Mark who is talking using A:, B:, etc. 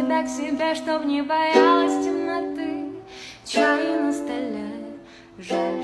A: тебя к себе, чтоб не боялась темноты. Чай на столе, жаль,